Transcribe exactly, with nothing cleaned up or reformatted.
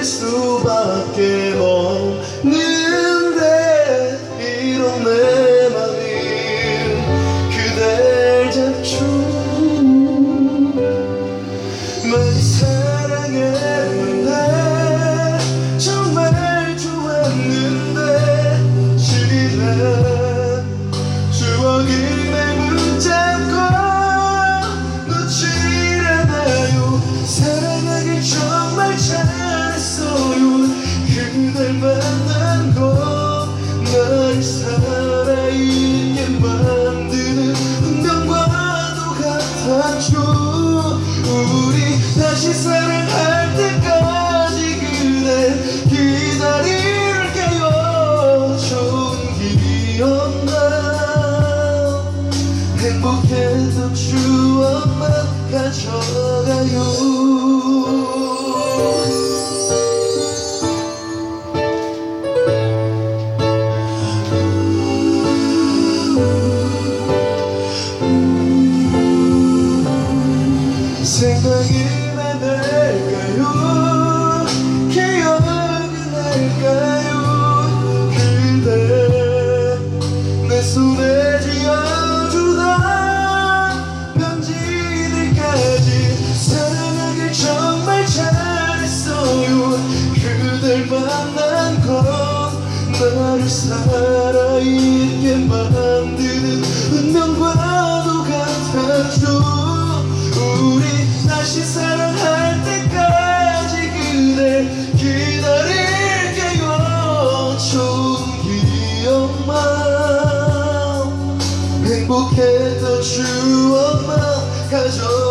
수밖에 없는데 이런 내 맘이 그댈 잡죠. 많이 사랑했는데 정말 좋았는데 지난 추억이 날 붙잡고 놓질 않아요. 사랑하길 정말 잘했어요. 그댈 만난 건 날 살아있게 만드는 운명과도 같았죠. 우리 다시 사랑할 때까지 그댈 기다릴게요. 좋은 기억만 행복했던 추억만 가져가요. 생각이 날까요? 기억은 날까요? 그대 내 손에 쥐어주던 편지들까지 사랑하길 정말 잘했어요. 그댈 만난 건 나를 살아있게 만드는 운명과도 같았죠. 우리 다시 사랑할 때까지 그댈 기다릴게요. 좋은 기억만 행복했던 추억만 가져